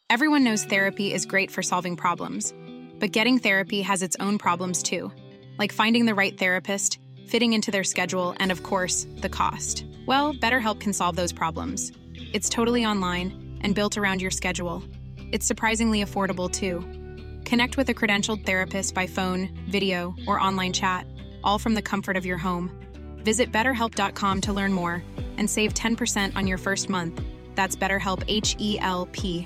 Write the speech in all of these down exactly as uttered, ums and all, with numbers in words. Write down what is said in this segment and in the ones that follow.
Everyone knows therapy is great for solving problems, but getting therapy has its own problems too, like finding the right therapist, fitting into their schedule, and of course, the cost. Well, BetterHelp can solve those problems. It's totally online and built around your schedule. It's surprisingly affordable too. Connect with a credentialed therapist by phone, video, or online chat, all from the comfort of your home. Visit better help dot com to learn more and save ten percent on your first month. That's BetterHelp, H E L P.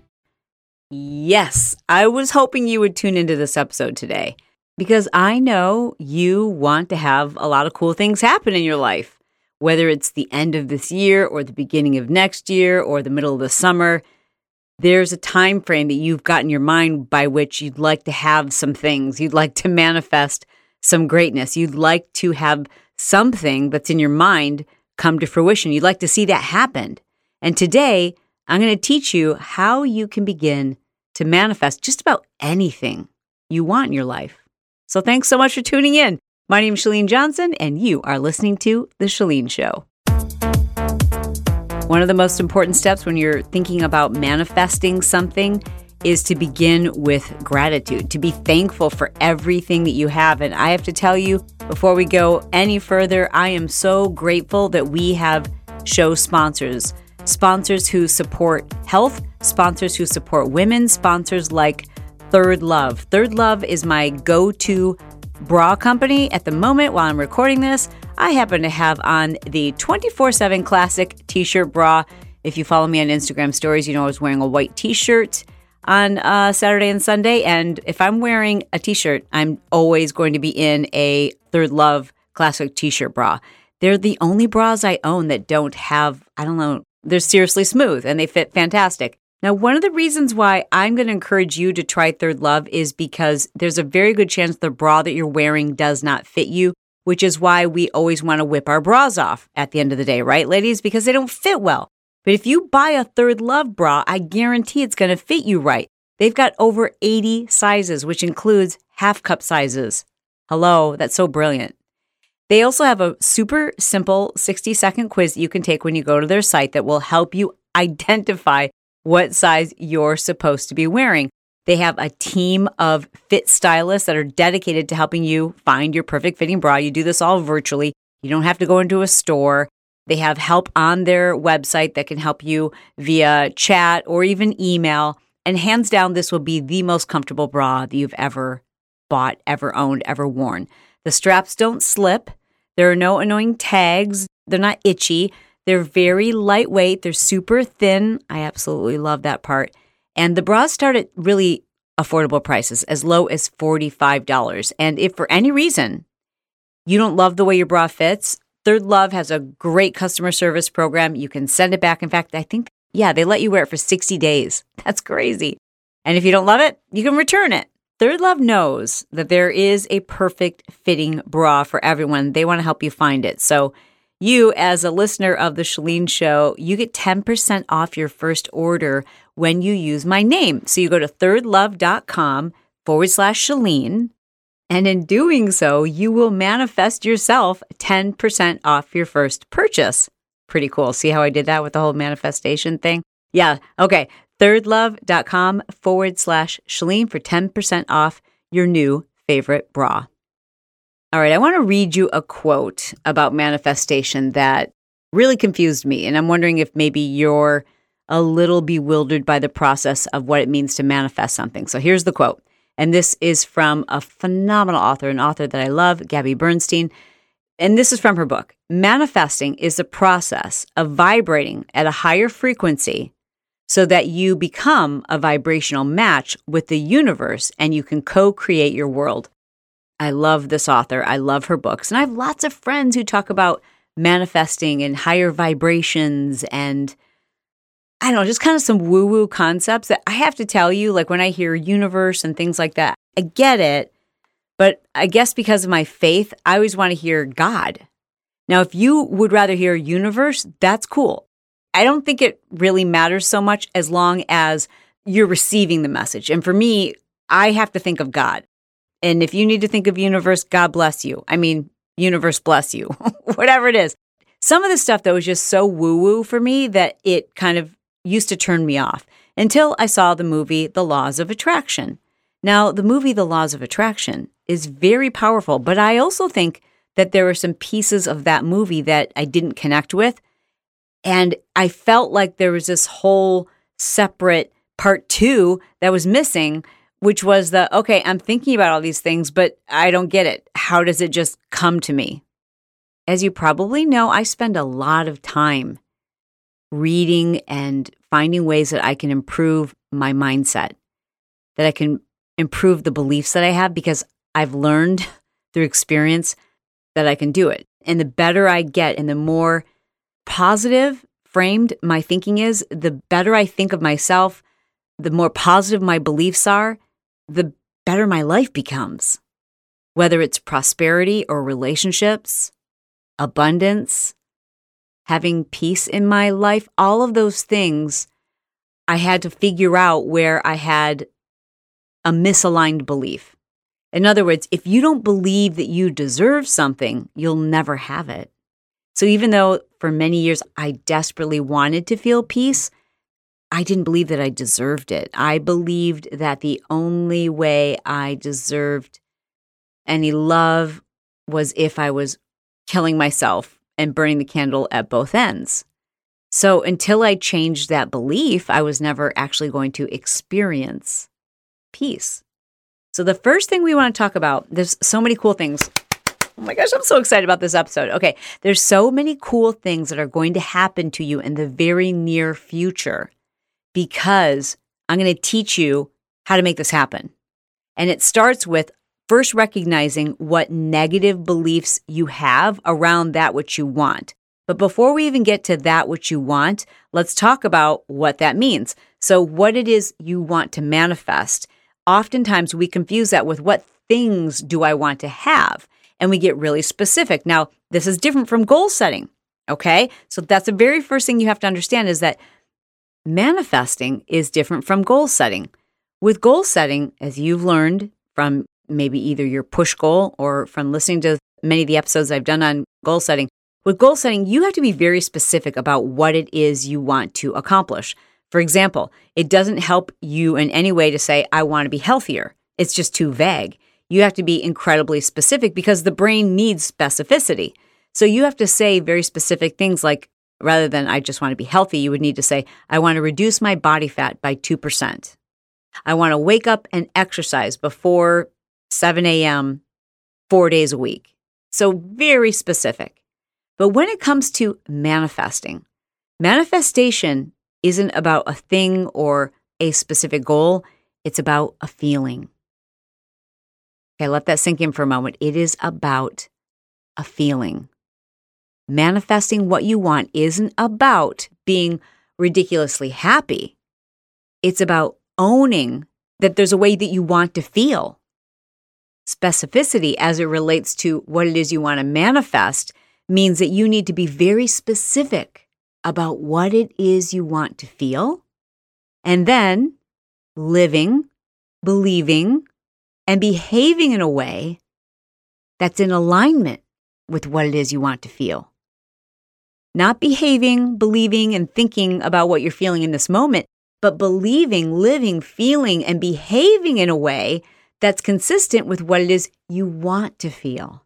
Yes, I was hoping you would tune into this episode today because I know you want to have a lot of cool things happen in your life, whether it's the end of this year or the beginning of next year or the middle of the summer. There's a time frame that you've got in your mind by which you'd like to have some things. You'd like to manifest some greatness. You'd like to have something that's in your mind come to fruition. You'd like to see that happen. And today, I'm going to teach you how you can begin to manifest just about anything you want in your life. So thanks so much for tuning in. My name is Chalene Johnson, and you are listening to The Chalene Show. One of the most important steps when you're thinking about manifesting something is to begin with gratitude, to be thankful for everything that you have. And I have to tell you, before we go any further, I am so grateful that we have show sponsors. Sponsors who support health, sponsors who support women, sponsors like Third Love. Third Love is my go-to bra company at the moment while I'm recording this. I happen to have on the twenty-four seven Classic T-shirt bra. If you follow me on Instagram stories, you know I was wearing a white T-shirt on uh, Saturday and Sunday. And if I'm wearing a T-shirt, I'm always going to be in a Third Love Classic T-shirt bra. They're the only bras I own that don't have, I don't know, they're seriously smooth and they fit fantastic. Now, one of the reasons why I'm going to encourage you to try Third Love is because there's a very good chance the bra that you're wearing does not fit you, which is why we always want to whip our bras off at the end of the day, right, ladies? Because they don't fit well. But if you buy a Third Love bra, I guarantee it's going to fit you right. They've got over eighty sizes, which includes half cup sizes. Hello, that's so brilliant. They also have a super simple sixty second quiz that you can take when you go to their site that will help you identify what size you're supposed to be wearing. They have a team of fit stylists that are dedicated to helping you find your perfect fitting bra. You do this all virtually. You don't have to go into a store. They have help on their website that can help you via chat or even email. And hands down, this will be the most comfortable bra that you've ever bought, ever owned, ever worn. The straps don't slip. There are no annoying tags. They're not itchy. They're very lightweight. They're super thin. I absolutely love that part. And the bras start at really affordable prices, as low as forty-five dollars. And if for any reason you don't love the way your bra fits, Third Love has a great customer service program. You can send it back. In fact, I think, yeah, they let you wear it for sixty days. That's crazy. And if you don't love it, you can return it. Third Love knows that there is a perfect fitting bra for everyone. They want to help you find it. So you, as a listener of The Chalene Show, you get ten percent off your first order when you use my name. So you go to thirdlove.com forward slash Chalene. And in doing so, you will manifest yourself ten percent off your first purchase. Pretty cool. See how I did that with the whole manifestation thing? Yeah. Okay. thirdlove.com forward slash Chalene for ten percent off your new favorite bra. All right, I want to read you a quote about manifestation that really confused me. And I'm wondering if maybe you're a little bewildered by the process of what it means to manifest something. So here's the quote. And this is from a phenomenal author, an author that I love, Gabby Bernstein. And this is from her book. Manifesting is the process of vibrating at a higher frequency so that you become a vibrational match with the universe and you can co-create your world. I love this author. I love her books. And I have lots of friends who talk about manifesting and higher vibrations and, I don't know, just kind of some woo-woo concepts that I have to tell you, like when I hear universe and things like that, I get it. But I guess because of my faith, I always want to hear God. Now, if you would rather hear universe, that's cool. I don't think it really matters so much as long as you're receiving the message. And for me, I have to think of God. And if you need to think of universe, God bless you. I mean, universe bless you, whatever it is. Some of the stuff that was just so woo-woo for me that it kind of used to turn me off. until I saw the movie The Laws of Attraction. Now, the movie The Laws of Attraction is very powerful, but I also think that there were some pieces of that movie that I didn't connect with. And I felt like there was this whole separate part two that was missing, which was the, okay, I'm thinking about all these things, but I don't get it. How does it just come to me? As you probably know, I spend a lot of time reading and finding ways that I can improve my mindset, that I can improve the beliefs that I have, because I've learned through experience that I can do it. And the better I get and the more positive framed my thinking is, the better I think of myself, the more positive my beliefs are, the better my life becomes. Whether it's prosperity or relationships, abundance, having peace in my life, all of those things, I had to figure out where I had a misaligned belief. In other words, if you don't believe that you deserve something, you'll never have it. So even though for many years I desperately wanted to feel peace, I didn't believe that I deserved it. I believed that the only way I deserved any love was if I was killing myself and burning the candle at both ends. So until I changed that belief, I was never actually going to experience peace. So the first thing we want to talk about, there's so many cool things. Oh my gosh, I'm so excited about this episode. Okay, there's so many cool things that are going to happen to you in the very near future, because I'm going to teach you how to make this happen. And it starts with first recognizing what negative beliefs you have around that which you want. But before we even get to that which you want, let's talk about what that means. So what it is you want to manifest. Oftentimes we confuse that with what things do I want to have? And we get really specific. Now, this is different from goal setting, okay? So that's the very first thing you have to understand, is that manifesting is different from goal setting. With goal setting, as you've learned from maybe either your push goal or from listening to many of the episodes I've done on goal setting, with goal setting, you have to be very specific about what it is you want to accomplish. For example, it doesn't help you in any way to say, I want to be healthier. It's just too vague. You have to be incredibly specific because the brain needs specificity. So you have to say very specific things like, rather than I just want to be healthy, you would need to say, I want to reduce my body fat by two percent. I want to wake up and exercise before seven a.m. four days a week. So very specific. But when it comes to manifesting, manifestation isn't about a thing or a specific goal. It's about a feeling. Okay, let that sink in for a moment. It is about a feeling. Manifesting what you want isn't about being ridiculously happy. It's about owning that there's a way that you want to feel. Specificity as it relates to what it is you want to manifest means that you need to be very specific about what it is you want to feel, and then living, believing, and behaving in a way that's in alignment with what it is you want to feel. Not behaving, believing, and thinking about what you're feeling in this moment, but believing, living, feeling, and behaving in a way that's consistent with what it is you want to feel.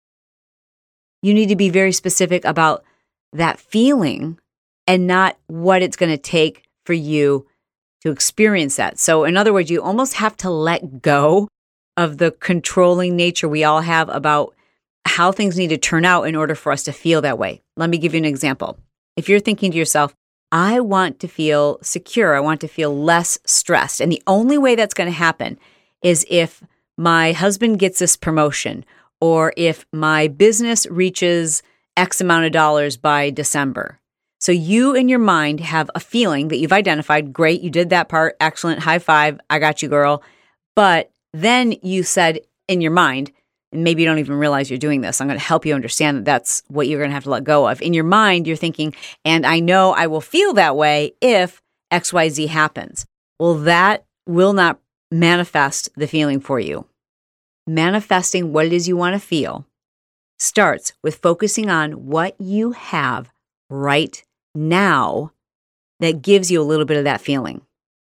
You need to be very specific about that feeling and not what it's going to take for you to experience that. So in other words, you almost have to let go of the controlling nature we all have about how things need to turn out in order for us to feel that way. Let me give you an example. If you're thinking to yourself, I want to feel secure, I want to feel less stressed, and the only way that's going to happen is if my husband gets this promotion, or if my business reaches X amount of dollars by December. So you in your mind have a feeling that you've identified, great, you did that part, excellent, high five, I got you, girl. But then you said in your mind, and maybe you don't even realize you're doing this, I'm going to help you understand that that's what you're going to have to let go of. In your mind, you're thinking, and I know I will feel that way if X Y Z happens. Well, that will not manifest the feeling for you. Manifesting what it is you want to feel starts with focusing on what you have right now that gives you a little bit of that feeling.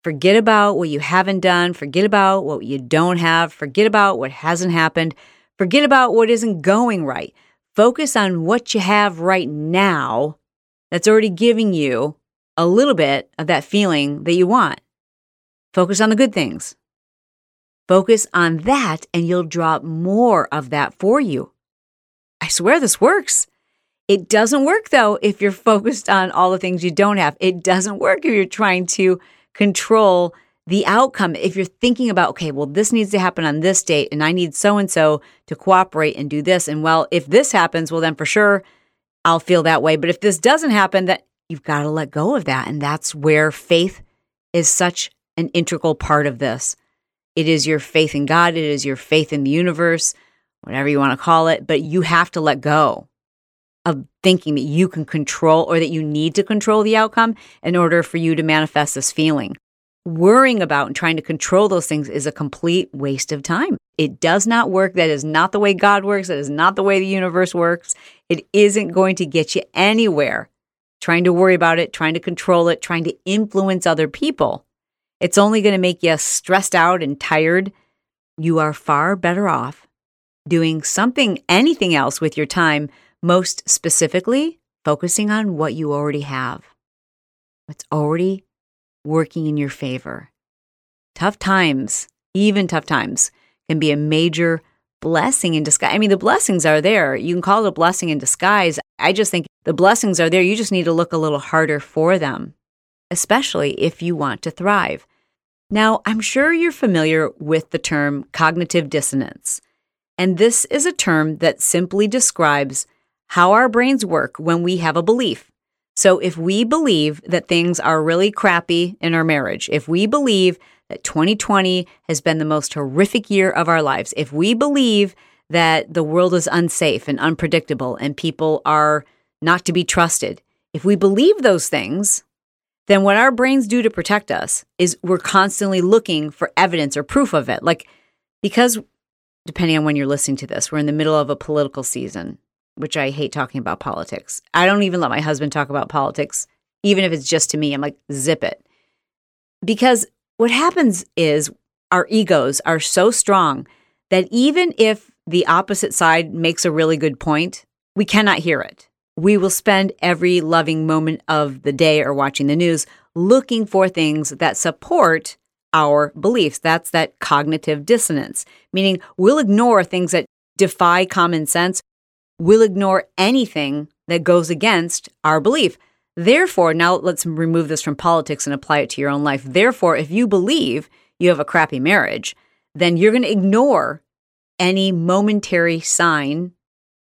Forget about what you haven't done. Forget about what you don't have. Forget about what hasn't happened. Forget about what isn't going right. Focus on what you have right now that's already giving you a little bit of that feeling that you want. Focus on the good things. Focus on that, and you'll draw more of that for you. I swear this works. It doesn't work, though, if you're focused on all the things you don't have. It doesn't work if you're trying to control the outcome. If you're thinking about, okay, well, this needs to happen on this date, and I need so-and-so to cooperate and do this. And well, if this happens, well, then for sure I'll feel that way. But if this doesn't happen, that you've got to let go of that. And that's where faith is such an integral part of this. It is your faith in God. It is your faith in the universe, whatever you want to call it. But you have to let go of thinking that you can control or that you need to control the outcome in order for you to manifest this feeling. Worrying about and trying to control those things is a complete waste of time. It does not work. That is not the way God works. That is not the way the universe works. It isn't going to get you anywhere. Trying to worry about it, trying to control it, trying to influence other people. It's only going to make you stressed out and tired. You are far better off doing something, anything else with your time, most specifically focusing on what you already have, what's already working in your favor. Tough times, even tough times, can be a major blessing in disguise. I mean, the blessings are there. You can call it a blessing in disguise. I just think the blessings are there. You just need to look a little harder for them, especially if you want to thrive. Now, I'm sure you're familiar with the term cognitive dissonance, and this is a term that simply describes how our brains work when we have a belief. So if we believe that things are really crappy in our marriage, if we believe that twenty twenty has been the most horrific year of our lives, if we believe that the world is unsafe and unpredictable and people are not to be trusted, if we believe those things, then what our brains do to protect us is we're constantly looking for evidence or proof of it. Like, because depending on when you're listening to this, we're in the middle of a political season, which I hate talking about politics. I don't even let my husband talk about politics, even if it's just to me. I'm like, zip it. Because what happens is our egos are so strong that even if the opposite side makes a really good point, we cannot hear it. We will spend every loving moment of the day or watching the news looking for things that support our beliefs. That's that cognitive dissonance, meaning we'll ignore things that defy common sense. We'll ignore anything that goes against our belief. Therefore, now let's remove this from politics and apply it to your own life. Therefore, if you believe you have a crappy marriage, then you're going to ignore any momentary sign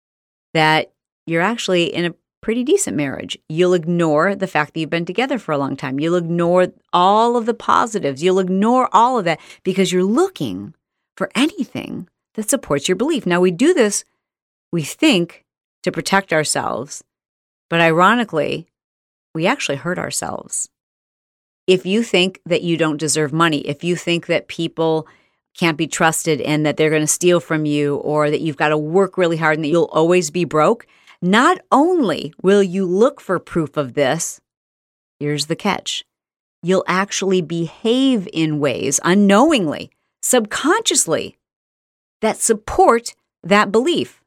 that you're actually in a pretty decent marriage. You'll ignore the fact that you've been together for a long time. You'll ignore all of the positives. You'll ignore all of that because you're looking for anything that supports your belief. Now, we do this, we think, to protect ourselves, but ironically, we actually hurt ourselves. If you think that you don't deserve money, if you think that people can't be trusted and that they're going to steal from you, or that you've got to work really hard and that you'll always be broke, not only will you look for proof of this, here's the catch. You'll actually behave in ways unknowingly, subconsciously, that support that belief.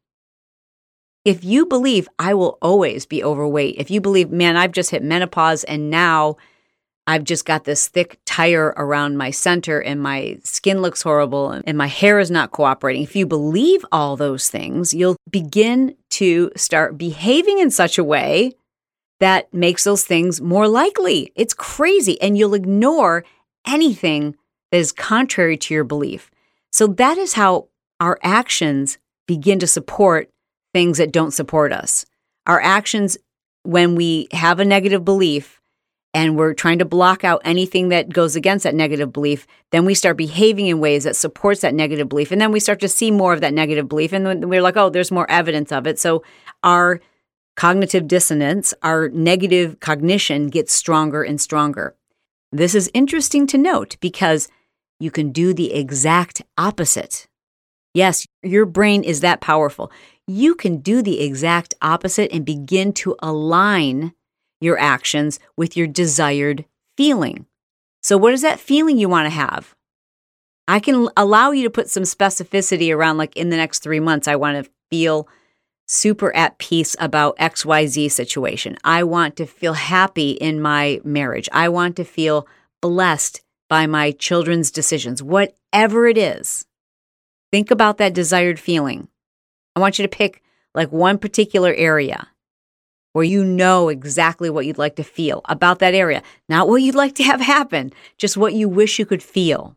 If you believe I will always be overweight, if you believe, man, I've just hit menopause and now I've just got this thick tire around my center and my skin looks horrible and my hair is not cooperating. If you believe all those things, you'll begin to start behaving in such a way that makes those things more likely. It's crazy. And you'll ignore anything that is contrary to your belief. So that is how our actions begin to support things that don't support us. Our actions, when we have a negative belief, and we're trying to block out anything that goes against that negative belief, then we start behaving in ways that supports that negative belief. And then we start to see more of that negative belief. And then we're like, oh, there's more evidence of it. So our cognitive dissonance, our negative cognition gets stronger and stronger. This is interesting to note because you can do the exact opposite. Yes, your brain is that powerful. You can do the exact opposite and begin to align your actions with your desired feeling. So what is that feeling you want to have? I can allow you to put some specificity around, like in the next three months, I want to feel super at peace about X Y Z situation. I want to feel happy in my marriage. I want to feel blessed by my children's decisions. Whatever it is, think about that desired feeling. I want you to pick like one particular area where you know exactly what you'd like to feel about that area. Not what you'd like to have happen, just what you wish you could feel.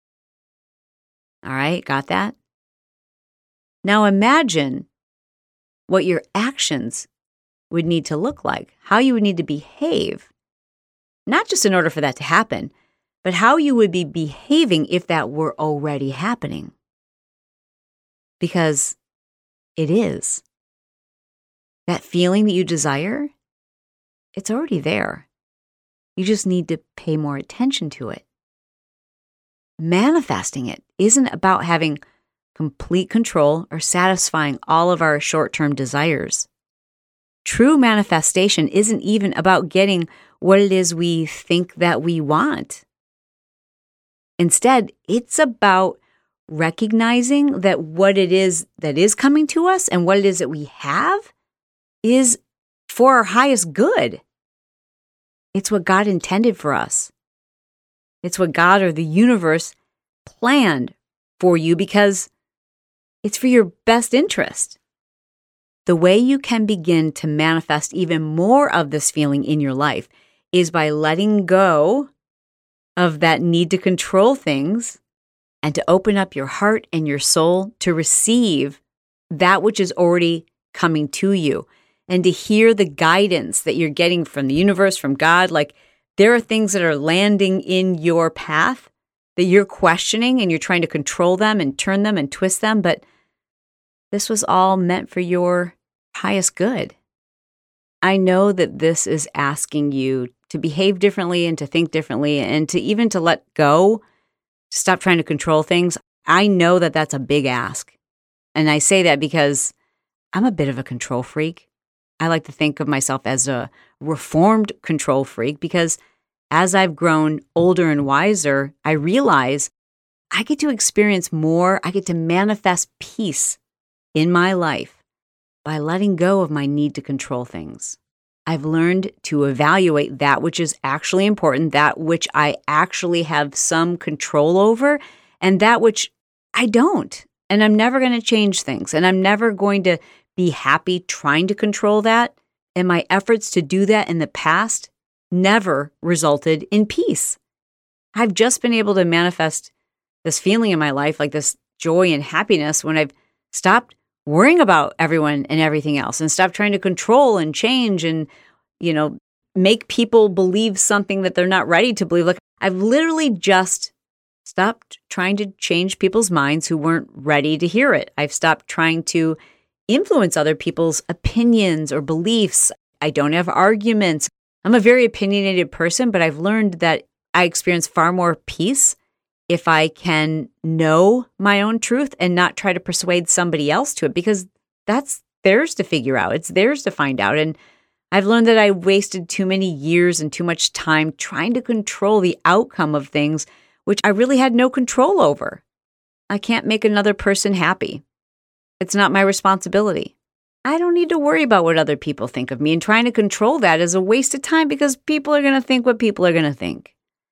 All right, got that? Now imagine what your actions would need to look like, how you would need to behave, not just in order for that to happen, but how you would be behaving if that were already happening. Because it is. That feeling that you desire, it's already there. You just need to pay more attention to it. Manifesting it isn't about having complete control or satisfying all of our short-term desires. True manifestation isn't even about getting what it is we think that we want. Instead, it's about recognizing that what it is that is coming to us and what it is that we have is for our highest good. It's what God intended for us. It's what God or the universe planned for you because it's for your best interest. The way you can begin to manifest even more of this feeling in your life is by letting go of that need to control things and to open up your heart and your soul to receive that which is already coming to you and to hear the guidance that you're getting from the universe, from God. Like there are things that are landing in your path that you're questioning and you're trying to control them and turn them and twist them, but this was all meant for your highest good. I know that this is asking you to behave differently and to think differently and to even to let go, to stop trying to control things. I know that that's a big ask. And I say that because I'm a bit of a control freak. I like to think of myself as a reformed control freak because as I've grown older and wiser, I realize I get to experience more. I get to manifest peace in my life by letting go of my need to control things. I've learned to evaluate that which is actually important, that which I actually have some control over, and that which I don't. And I'm never going to change things, and I'm never going to be happy trying to control that. And my efforts to do that in the past never resulted in peace. I've just been able to manifest this feeling in my life, like this joy and happiness, when I've stopped worrying about everyone and everything else and stop trying to control and change and, you know, make people believe something that they're not ready to believe. Like I've literally just stopped trying to change people's minds who weren't ready to hear it. I've stopped trying to influence other people's opinions or beliefs. I don't have arguments. I'm a very opinionated person, but I've learned that I experience far more peace if I can know my own truth and not try to persuade somebody else to it, because that's theirs to figure out. It's theirs to find out. And I've learned that I wasted too many years and too much time trying to control the outcome of things, which I really had no control over. I can't make another person happy. It's not my responsibility. I don't need to worry about what other people think of me, and trying to control that is a waste of time because people are going to think what people are going to think.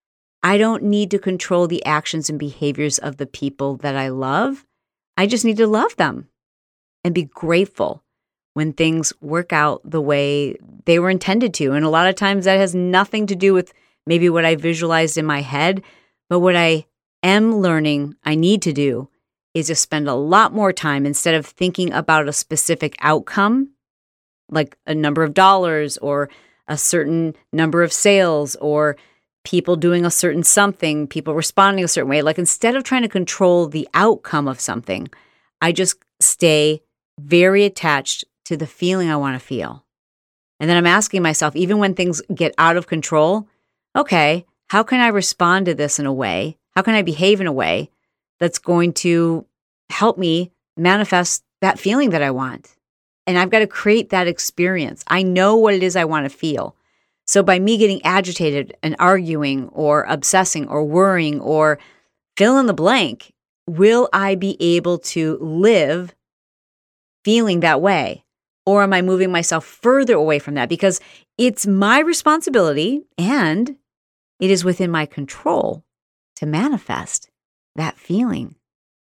I don't need to control the actions and behaviors of the people that I love. I just need to love them and be grateful when things work out the way they were intended to. And a lot of times that has nothing to do with maybe what I visualized in my head, but what I am learning I need to do is to spend a lot more time, instead of thinking about a specific outcome, like a number of dollars or a certain number of sales or people doing a certain something, people responding a certain way. Like instead of trying to control the outcome of something, I just stay very attached to the feeling I want to feel. And then I'm asking myself, even when things get out of control, okay, how can I respond to this in a way? How can I behave in a way that's going to help me manifest that feeling that I want? And I've got to create that experience. I know what it is I want to feel. So by me getting agitated and arguing or obsessing or worrying or fill in the blank, will I be able to live feeling that way? Or am I moving myself further away from that? Because it's my responsibility and it is within my control to manifest that feeling.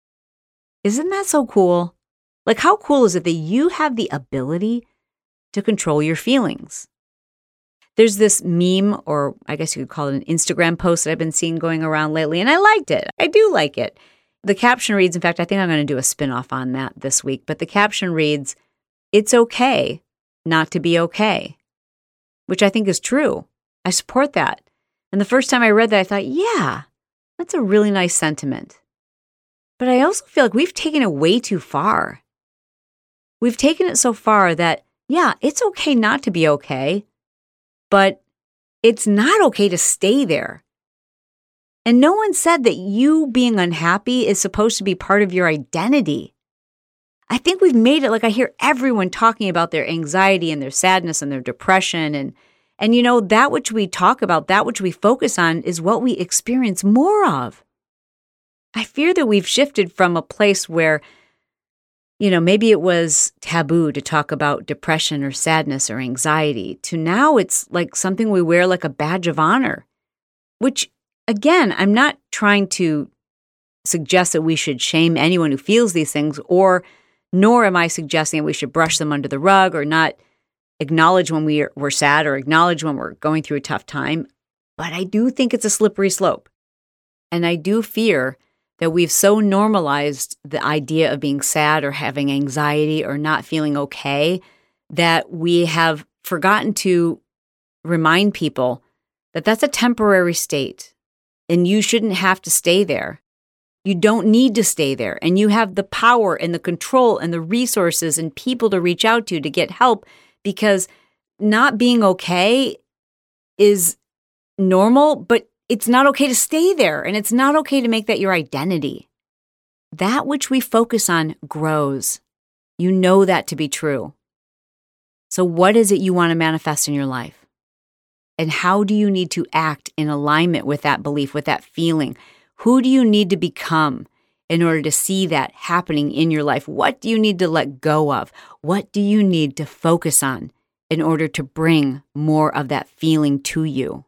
Isn't that so cool? Like, how cool is it that you have the ability to control your feelings? There's this meme, or I guess you could call it an Instagram post that I've been seeing going around lately, and I liked it. I do like it. The caption reads, in fact, I think I'm going to do a spinoff on that this week, but the caption reads, "It's okay not to be okay," which I think is true. I support that. And the first time I read that, I thought, yeah, that's a really nice sentiment. But I also feel like we've taken it way too far. We've taken it so far that, yeah, it's okay not to be okay, but it's not okay to stay there. And no one said that you being unhappy is supposed to be part of your identity. I think we've made it like I hear everyone talking about their anxiety and their sadness and their depression. And, and you know, that which we talk about, that which we focus on is what we experience more of. I fear that we've shifted from a place where, you know, maybe it was taboo to talk about depression or sadness or anxiety to now it's like something we wear like a badge of honor, which, again, I'm not trying to suggest that we should shame anyone who feels these things, or nor am I suggesting that we should brush them under the rug or not acknowledge when we are, we're sad or acknowledge when we're going through a tough time. But I do think it's a slippery slope. And I do fear that we've so normalized the idea of being sad or having anxiety or not feeling okay that we have forgotten to remind people that that's a temporary state and you shouldn't have to stay there. You don't need to stay there, and you have the power and the control and the resources and people to reach out to to get help, because not being okay is normal, but it's not okay to stay there, and it's not okay to make that your identity. That which we focus on grows. You know that to be true. So what is it you want to manifest in your life? And how do you need to act in alignment with that belief, with that feeling? Who do you need to become in order to see that happening in your life? What do you need to let go of? What do you need to focus on in order to bring more of that feeling to you?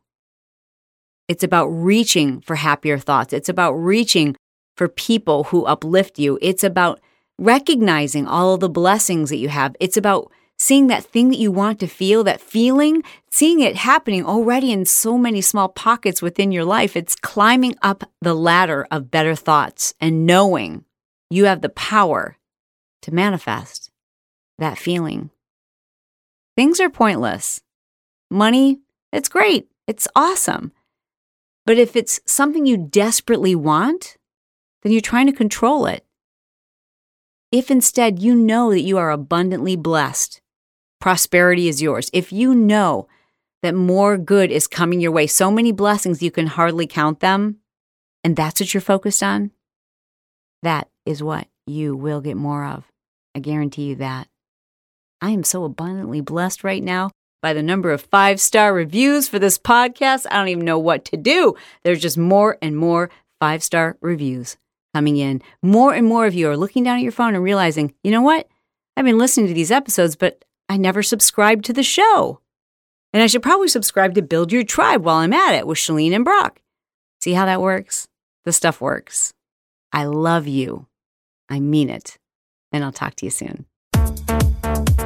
It's about reaching for happier thoughts. It's about reaching for people who uplift you. It's about recognizing all of the blessings that you have. It's about seeing that thing that you want to feel, that feeling, seeing it happening already in so many small pockets within your life. It's climbing up the ladder of better thoughts and knowing you have the power to manifest that feeling. Things are pointless. Money, it's great. It's awesome. But if it's something you desperately want, then you're trying to control it. If instead you know that you are abundantly blessed, prosperity is yours. If you know that more good is coming your way, so many blessings you can hardly count them, and that's what you're focused on, that is what you will get more of. I guarantee you that. I am so abundantly blessed right now by the number of five-star reviews for this podcast. I don't even know what to do. There's just more and more five-star reviews coming in. More and more of you are looking down at your phone and realizing, you know what? I've been listening to these episodes, but I never subscribed to the show. And I should probably subscribe to Build Your Tribe while I'm at it with Chalene and Brock. See how that works? The stuff works. I love you. I mean it. And I'll talk to you soon.